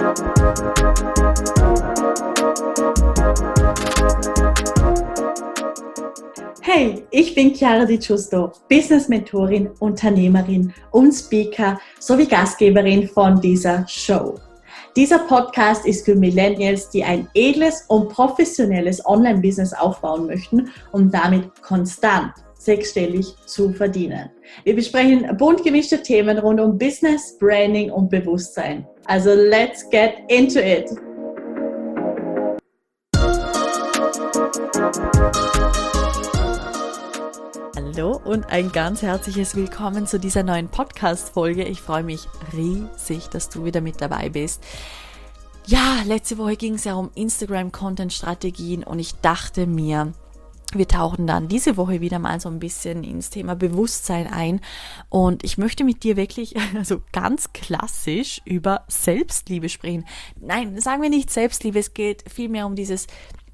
Hey, ich bin Chiara Di Giusto, Business-Mentorin, Unternehmerin und Speaker sowie Gastgeberin von dieser Show. Dieser Podcast ist für Millennials, die ein edles und professionelles Online-Business aufbauen möchten, um damit konstant sechsstellig zu verdienen. Wir besprechen bunt gemischte Themen rund um Business, Branding und Bewusstsein. Also let's get into it! Hallo und ein ganz herzliches Willkommen zu dieser neuen Podcast-Folge. Ich freue mich riesig, dass du wieder mit dabei bist. Ja, letzte Woche ging es ja um Instagram-Content-Strategien und ich dachte mir, wir tauchen dann diese Woche wieder mal so ein bisschen ins Thema Bewusstsein ein und ich möchte mit dir wirklich also ganz klassisch über Selbstliebe sprechen. Nein, sagen wir nicht Selbstliebe, es geht vielmehr um dieses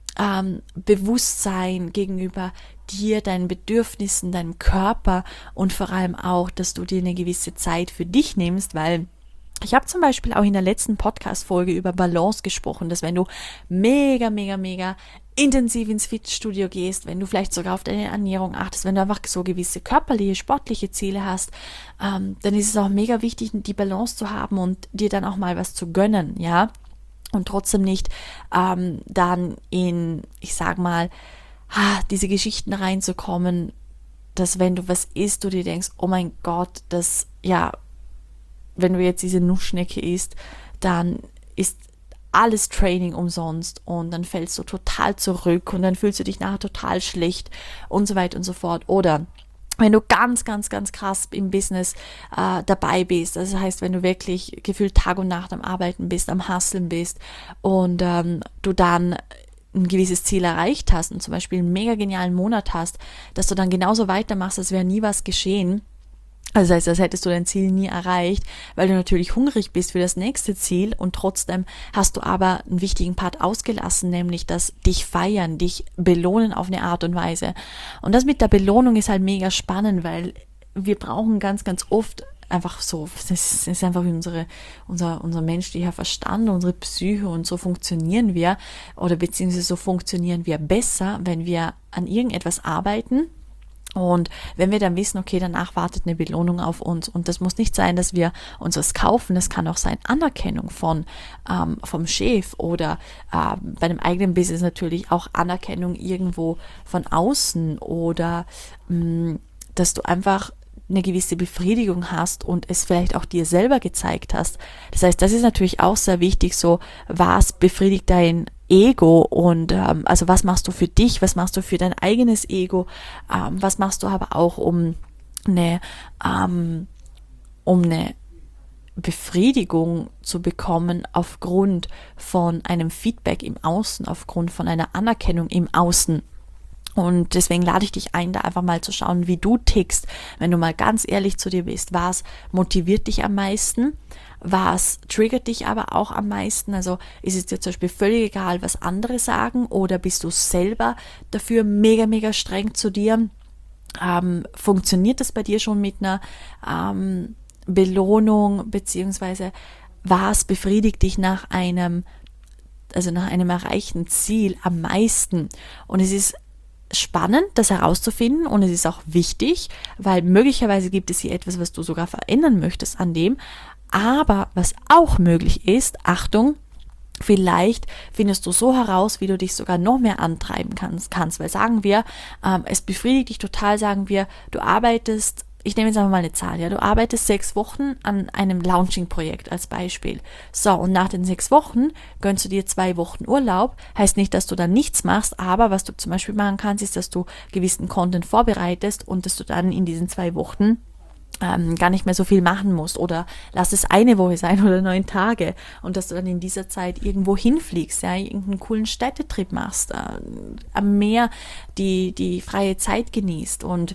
Bewusstsein gegenüber dir, deinen Bedürfnissen, deinem Körper und vor allem auch, dass du dir eine gewisse Zeit für dich nimmst, weil ich habe zum Beispiel auch in der letzten Podcast-Folge über Balance gesprochen, dass wenn du mega intensiv ins Fitnessstudio gehst, wenn du vielleicht sogar auf deine Ernährung achtest, wenn du einfach so gewisse körperliche, sportliche Ziele hast, dann ist es auch mega wichtig, die Balance zu haben und dir dann auch mal was zu gönnen, ja, und trotzdem nicht dann in, ich sag mal, diese Geschichten reinzukommen, dass wenn du was isst, du dir denkst, oh mein Gott, das, ja, wenn du jetzt diese Nussschnecke isst, dann ist alles Training umsonst und dann fällst du total zurück und dann fühlst du dich nachher total schlecht und so weiter und so fort. Oder wenn du ganz krass im Business dabei bist, das heißt, wenn du wirklich gefühlt Tag und Nacht am Arbeiten bist, am Hustlen bist und du dann ein gewisses Ziel erreicht hast und zum Beispiel einen mega genialen Monat hast, dass du dann genauso weitermachst, als wäre nie was geschehen. Also das heißt, als hättest du dein Ziel nie erreicht, weil du natürlich hungrig bist für das nächste Ziel und trotzdem hast du aber einen wichtigen Part ausgelassen, nämlich das dich feiern, dich belohnen auf eine Art und Weise. Und das mit der Belohnung ist halt mega spannend, weil wir brauchen ganz oft einfach so, das ist einfach unser menschlicher Verstand, unsere Psyche und so funktionieren wir oder beziehungsweise so funktionieren wir besser, wenn wir an irgendetwas arbeiten. Und wenn wir dann wissen, okay, danach wartet eine Belohnung auf uns und das muss nicht sein, dass wir uns was kaufen, das kann auch sein Anerkennung vom Chef oder bei einem eigenen Business natürlich auch Anerkennung irgendwo von außen oder dass du einfach eine gewisse Befriedigung hast und es vielleicht auch dir selber gezeigt hast. Das heißt, das ist natürlich auch sehr wichtig, so was befriedigt dein Ego und also was machst du für dich, was machst du für dein eigenes Ego, was machst du aber auch um eine Befriedigung zu bekommen aufgrund von einem Feedback im Außen, aufgrund von einer Anerkennung im Außen. Und deswegen lade ich dich ein, da einfach mal zu schauen, wie du tickst, wenn du mal ganz ehrlich zu dir bist. Was motiviert dich am meisten? Was triggert dich aber auch am meisten? Also ist es dir zum Beispiel völlig egal, was andere sagen oder bist du selber dafür mega streng zu dir? Funktioniert das bei dir schon mit einer Belohnung, beziehungsweise was befriedigt dich nach einem erreichten Ziel am meisten? Und es ist spannend, das herauszufinden und es ist auch wichtig, weil möglicherweise gibt es hier etwas, was du sogar verändern möchtest an dem, aber was auch möglich ist, Achtung, vielleicht findest du so heraus, wie du dich sogar noch mehr antreiben kannst, weil sagen wir, es befriedigt dich total, sagen wir, du arbeitest, ich nehme jetzt einfach mal eine Zahl, ja, du arbeitest 6 Wochen an einem Launching-Projekt als Beispiel. So, und nach den 6 Wochen gönnst du dir 2 Wochen Urlaub. Heißt nicht, dass du dann nichts machst, aber was du zum Beispiel machen kannst, ist, dass du gewissen Content vorbereitest und dass du dann in diesen 2 Wochen gar nicht mehr so viel machen musst oder lass es eine Woche sein oder 9 Tage und dass du dann in dieser Zeit irgendwo hinfliegst, ja, irgendeinen coolen Städtetrip machst, am Meer die freie Zeit genießt und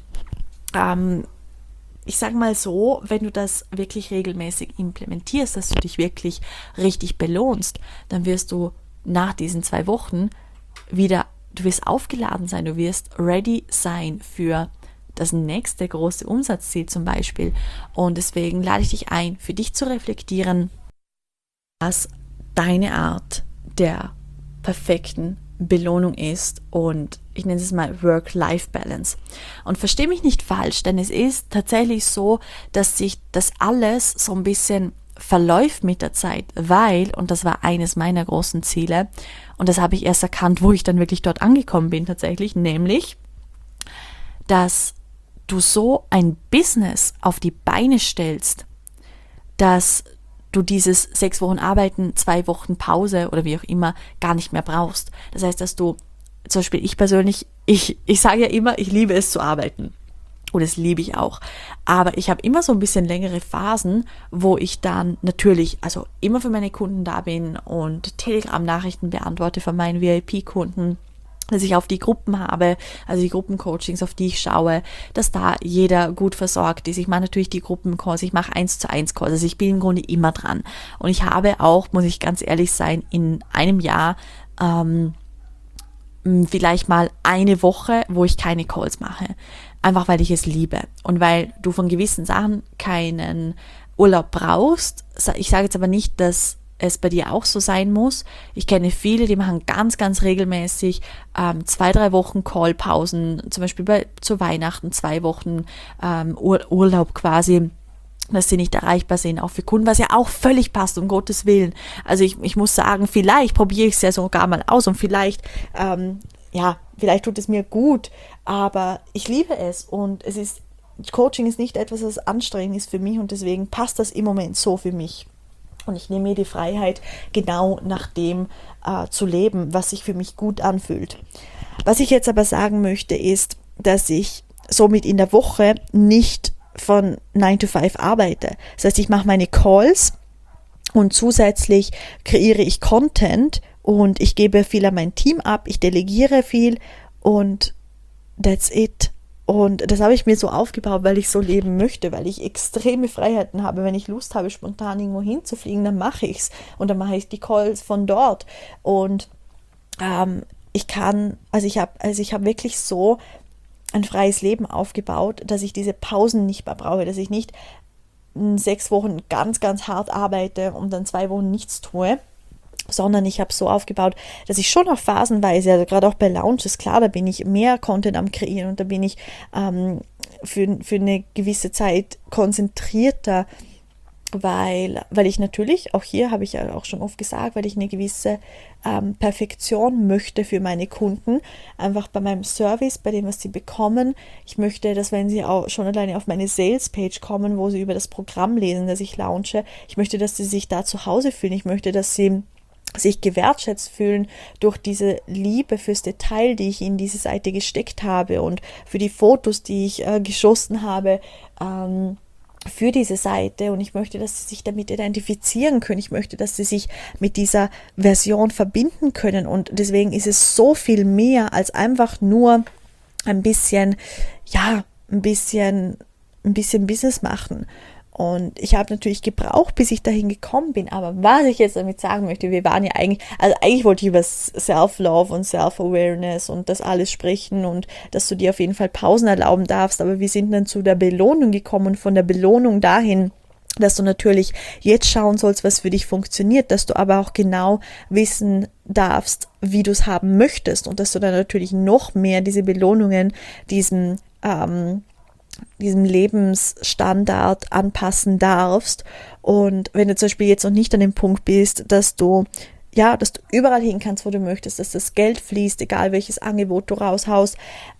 ich sage mal so, wenn du das wirklich regelmäßig implementierst, dass du dich wirklich richtig belohnst, dann wirst du nach diesen 2 Wochen wieder, du wirst aufgeladen sein, du wirst ready sein für das nächste große Umsatzziel zum Beispiel. Und deswegen lade ich dich ein, für dich zu reflektieren, was deine Art der perfekten Belohnung ist, und ich nenne es mal Work-Life-Balance. Und verstehe mich nicht falsch, denn es ist tatsächlich so, dass sich das alles so ein bisschen verläuft mit der Zeit, weil, und das war eines meiner großen Ziele, und das habe ich erst erkannt, wo ich dann wirklich dort angekommen bin tatsächlich, nämlich, dass du so ein Business auf die Beine stellst, dass du dieses 6 Wochen Arbeiten, 2 Wochen Pause oder wie auch immer gar nicht mehr brauchst. Das heißt, dass du, zum Beispiel ich persönlich, ich sage ja immer, ich liebe es zu arbeiten. Und das liebe ich auch. Aber ich habe immer so ein bisschen längere Phasen, wo ich dann natürlich, also immer für meine Kunden da bin und Telegram-Nachrichten beantworte von meinen VIP-Kunden, dass ich auf die Gruppen habe, also die Gruppencoachings, auf die ich schaue, dass da jeder gut versorgt ist. Ich mache natürlich die Gruppencalls, ich mache 1:1 Calls, also ich bin im Grunde immer dran. Und ich habe auch, muss ich ganz ehrlich sein, in einem Jahr vielleicht mal eine Woche, wo ich keine Calls mache. Einfach weil ich es liebe und weil du von gewissen Sachen keinen Urlaub brauchst. Ich sage jetzt aber nicht, dass es bei dir auch so sein muss. Ich kenne viele, die machen ganz, ganz regelmäßig 2-3 Wochen Callpausen, zum Beispiel zu Weihnachten 2 Wochen Urlaub quasi, dass sie nicht erreichbar sind, auch für Kunden, was ja auch völlig passt, um Gottes Willen. Also ich muss sagen, vielleicht probiere ich es ja sogar mal aus und vielleicht tut es mir gut, aber ich liebe es und Coaching ist nicht etwas, was anstrengend ist für mich und deswegen passt das im Moment so für mich. Und ich nehme mir die Freiheit, genau nach dem zu leben, was sich für mich gut anfühlt. Was ich jetzt aber sagen möchte, ist, dass ich somit in der Woche nicht von 9 to 5 arbeite. Das heißt, ich mache meine Calls und zusätzlich kreiere ich Content und ich gebe viel an mein Team ab, ich delegiere viel und that's it. Und das habe ich mir so aufgebaut, weil ich so leben möchte, weil ich extreme Freiheiten habe. Wenn ich Lust habe, spontan irgendwo hinzufliegen, dann mache ich es. Und dann mache ich die Calls von dort. Und ich habe wirklich so ein freies Leben aufgebaut, dass ich diese Pausen nicht mehr brauche, dass ich nicht 6 Wochen ganz, ganz hart arbeite und dann 2 Wochen nichts tue, sondern ich habe es so aufgebaut, dass ich schon auch phasenweise, also gerade auch bei Launches, klar, da bin ich mehr Content am Kreieren und da bin ich für eine gewisse Zeit konzentrierter, weil ich natürlich, auch hier habe ich ja auch schon oft gesagt, weil ich eine gewisse Perfektion möchte für meine Kunden, einfach bei meinem Service, bei dem, was sie bekommen. Ich möchte, dass wenn sie auch schon alleine auf meine Sales-Page kommen, wo sie über das Programm lesen, das ich launche, ich möchte, dass sie sich da zu Hause fühlen. Ich möchte, dass sie sich gewertschätzt fühlen durch diese Liebe fürs Detail, die ich in diese Seite gesteckt habe und für die Fotos, die ich geschossen habe, für diese Seite, und ich möchte, dass sie sich damit identifizieren können. Ich möchte, dass sie sich mit dieser Version verbinden können, und deswegen ist es so viel mehr als einfach nur ein bisschen Business machen. Und ich habe natürlich gebraucht, bis ich dahin gekommen bin. Aber was ich jetzt damit sagen möchte, wir waren ja eigentlich wollte ich über Self-Love und Self-Awareness und das alles sprechen und dass du dir auf jeden Fall Pausen erlauben darfst. Aber wir sind dann zu der Belohnung gekommen und von der Belohnung dahin, dass du natürlich jetzt schauen sollst, was für dich funktioniert, dass du aber auch genau wissen darfst, wie du es haben möchtest und dass du dann natürlich noch mehr diese Belohnungen, diesem Lebensstandard anpassen darfst. Und wenn du zum Beispiel jetzt noch nicht an dem Punkt bist, dass du überall hin kannst, wo du möchtest, dass das Geld fließt, egal welches Angebot du raushaust,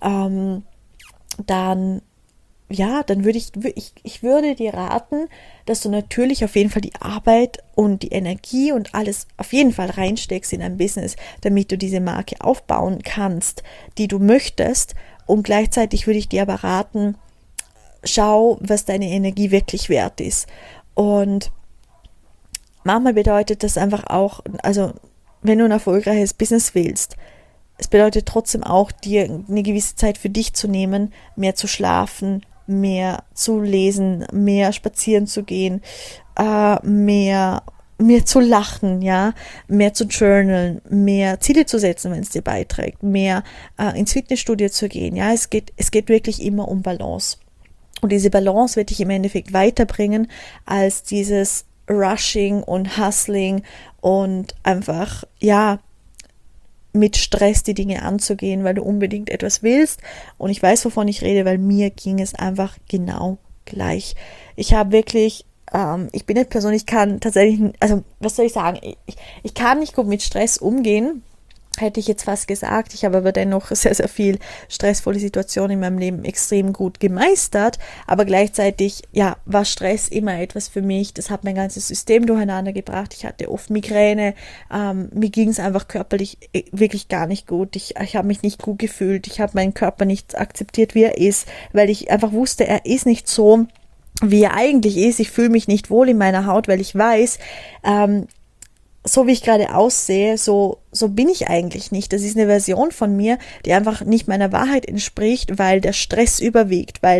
dann würde ich würde dir raten, dass du natürlich auf jeden Fall die Arbeit und die Energie und alles auf jeden Fall reinsteckst in ein Business, damit du diese Marke aufbauen kannst, die du möchtest. Und gleichzeitig würde ich dir aber raten, schau, was deine Energie wirklich wert ist. Und manchmal bedeutet das einfach auch, also wenn du ein erfolgreiches Business willst, es bedeutet trotzdem auch, dir eine gewisse Zeit für dich zu nehmen, mehr zu schlafen, mehr zu lesen, mehr spazieren zu gehen, mehr zu lachen, mehr zu journalen, mehr Ziele zu setzen, wenn es dir beiträgt, mehr ins Fitnessstudio zu gehen. Ja, es geht wirklich immer um Balance. Und diese Balance wird dich im Endeffekt weiterbringen als dieses Rushing und Hustling und einfach, ja, mit Stress die Dinge anzugehen, weil du unbedingt etwas willst. Und ich weiß, wovon ich rede, weil mir ging es einfach genau gleich. Ich habe wirklich, ich bin eine Person, ich kann tatsächlich, also was soll ich sagen, ich kann nicht gut mit Stress umgehen, hätte ich jetzt fast gesagt. Ich habe aber dennoch sehr, sehr viel stressvolle Situationen in meinem Leben extrem gut gemeistert. Aber gleichzeitig, ja, war Stress immer etwas für mich. Das hat mein ganzes System durcheinander gebracht. Ich hatte oft Migräne. Mir ging es einfach körperlich wirklich gar nicht gut. Ich habe mich nicht gut gefühlt. Ich habe meinen Körper nicht akzeptiert, wie er ist, weil ich einfach wusste, er ist nicht so, wie er eigentlich ist. Ich fühle mich nicht wohl in meiner Haut, weil ich weiß, so wie ich gerade aussehe, so bin ich eigentlich nicht. Das ist eine Version von mir, die einfach nicht meiner Wahrheit entspricht, weil der Stress überwiegt, weil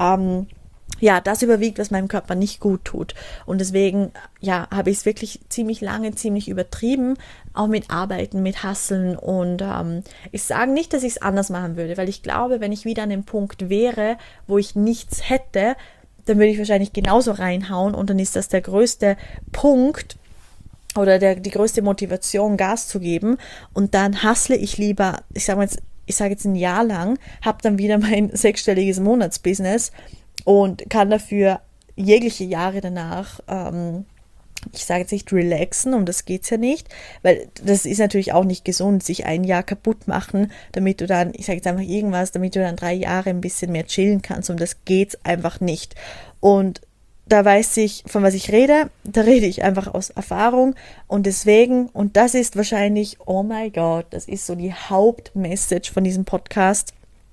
ja, das überwiegt, was meinem Körper nicht gut tut. Und deswegen, ja, habe ich es wirklich ziemlich lange, ziemlich übertrieben, auch mit Arbeiten, mit Hustlen. Und ich sage nicht, dass ich es anders machen würde, weil ich glaube, wenn ich wieder an dem Punkt wäre, wo ich nichts hätte, dann würde ich wahrscheinlich genauso reinhauen und dann ist das der größte Punkt, oder die größte Motivation, Gas zu geben, und dann hustle ich lieber, ich sage jetzt ein Jahr lang, habe dann wieder mein 6-stelliges Monatsbusiness und kann dafür jegliche Jahre danach, ich sage jetzt nicht relaxen, um das geht's ja nicht, weil das ist natürlich auch nicht gesund, sich ein Jahr kaputt machen, damit du dann, ich sage jetzt einfach irgendwas, damit du dann 3 Jahre ein bisschen mehr chillen kannst, und das geht's einfach nicht. Und da weiß ich, von was ich rede, da rede ich einfach aus Erfahrung, und deswegen, und das ist wahrscheinlich, oh mein Gott, das ist so die Hauptmessage von diesem Podcast,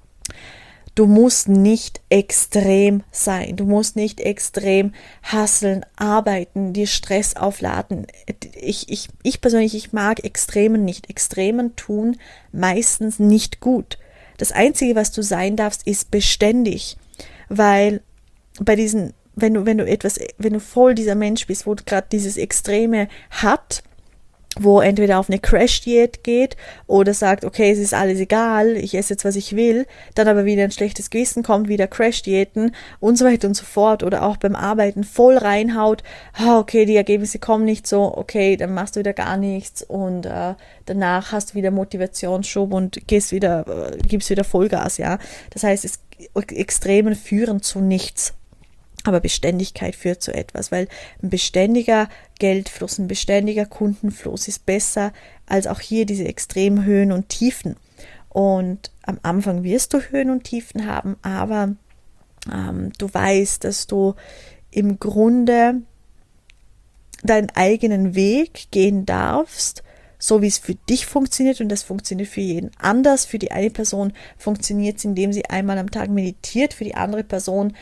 du musst nicht extrem sein, du musst nicht extrem hustlen, arbeiten, dir Stress aufladen. Ich persönlich, ich mag Extremen nicht. Extremen tun meistens nicht gut. Das Einzige, was du sein darfst, ist beständig, weil bei diesen wenn du voll dieser Mensch bist, wo gerade dieses Extreme hat, wo entweder auf eine Crash-Diät geht oder sagt, okay, es ist alles egal, ich esse jetzt, was ich will, dann aber wieder ein schlechtes Gewissen kommt, wieder Crash-Diäten und so weiter und so fort, oder auch beim Arbeiten voll reinhaut, okay, die Ergebnisse kommen nicht so, okay, dann machst du wieder gar nichts, und danach hast du wieder Motivationsschub und gibst wieder Vollgas, ja. Das heißt, Extremen führen zu nichts. Aber Beständigkeit führt zu etwas, weil ein beständiger Geldfluss, ein beständiger Kundenfluss ist besser als auch hier diese extremen Höhen und Tiefen. Und am Anfang wirst du Höhen und Tiefen haben, aber du weißt, dass du im Grunde deinen eigenen Weg gehen darfst, so wie es für dich funktioniert, und das funktioniert für jeden anders. Für die eine Person funktioniert es, indem sie einmal am Tag meditiert, für die andere Person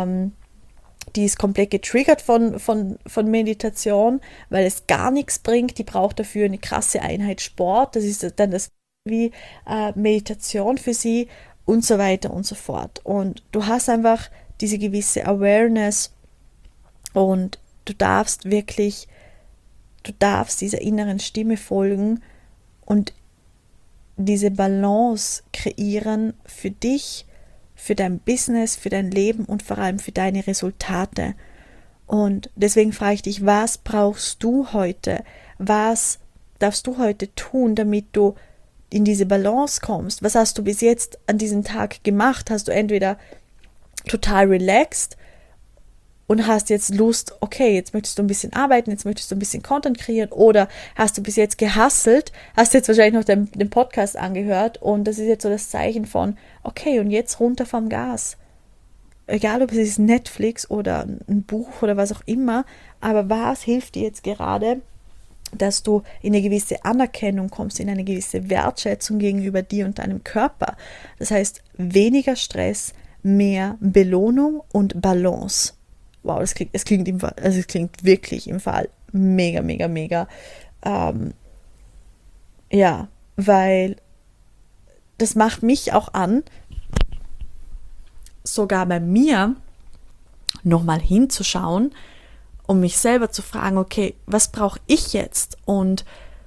die ist komplett getriggert von Meditation, weil es gar nichts bringt. Die braucht dafür eine krasse Einheit Sport. Das ist dann das wie Meditation für sie und so weiter und so fort. Und du hast einfach diese gewisse Awareness, und du darfst dieser inneren Stimme folgen und diese Balance kreieren für dich, für dein Business, für dein Leben und vor allem für deine Resultate. Und deswegen frage ich dich, was brauchst du heute? Was darfst du heute tun, damit du in diese Balance kommst? Was hast du bis jetzt an diesem Tag gemacht? Hast du entweder total relaxed und hast jetzt Lust, okay, jetzt möchtest du ein bisschen arbeiten, jetzt möchtest du ein bisschen Content kreieren, oder hast du bis jetzt gehustelt, hast jetzt wahrscheinlich noch den Podcast angehört, und das ist jetzt so das Zeichen von, okay, und jetzt runter vom Gas. Egal, ob es ist Netflix oder ein Buch oder was auch immer, aber was hilft dir jetzt gerade, dass du in eine gewisse Anerkennung kommst, in eine gewisse Wertschätzung gegenüber dir und deinem Körper. Das heißt, weniger Stress, mehr Belohnung und Balance. Wow, es klingt wirklich im Fall mega, mega, mega. Ja, weil das macht mich auch an, sogar bei mir nochmal hinzuschauen, um mich selber zu fragen, okay, was brauche ich jetzt? Und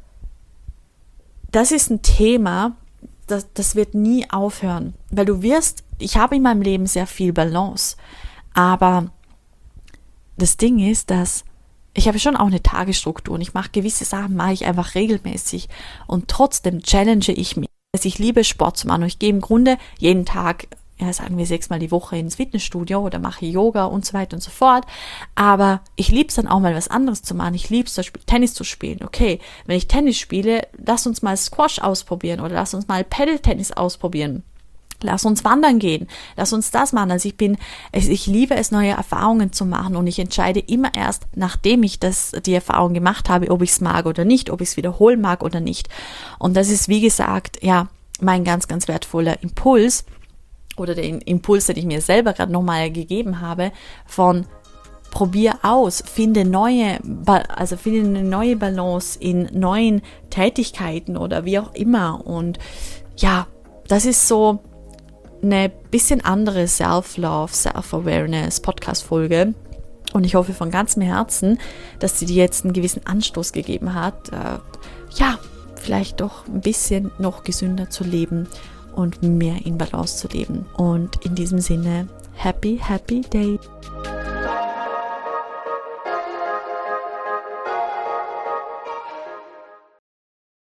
das ist ein Thema, das wird nie aufhören, weil ich habe in meinem Leben sehr viel Balance, aber das Ding ist, dass ich habe schon auch eine Tagesstruktur und ich mache gewisse Sachen, mache ich einfach regelmäßig und trotzdem challenge ich mich. Also ich liebe Sport zu machen und ich gehe im Grunde jeden Tag, ja, sagen wir 6-mal die Woche ins Fitnessstudio oder mache Yoga und so weiter und so fort. Aber ich liebe es dann auch mal was anderes zu machen. Ich liebe es zum Beispiel Tennis zu spielen. Okay, wenn ich Tennis spiele, lass uns mal Squash ausprobieren oder lass uns mal Paddle-Tennis ausprobieren. Lass uns wandern gehen. Lass uns das machen. Also ich liebe es, neue Erfahrungen zu machen und ich entscheide immer erst, nachdem ich die Erfahrung gemacht habe, ob ich es mag oder nicht, ob ich es wiederholen mag oder nicht. Und das ist, wie gesagt, ja, mein ganz, ganz wertvoller Impuls oder den Impuls, den ich mir selber gerade nochmal gegeben habe, von probier aus, finde eine neue Balance in neuen Tätigkeiten oder wie auch immer. Und ja, das ist so eine bisschen andere Self-Love, Self-Awareness Podcast-Folge. Und ich hoffe von ganzem Herzen, dass sie dir jetzt einen gewissen Anstoß gegeben hat, ja, vielleicht doch ein bisschen noch gesünder zu leben und mehr in Balance zu leben. Und in diesem Sinne, happy day!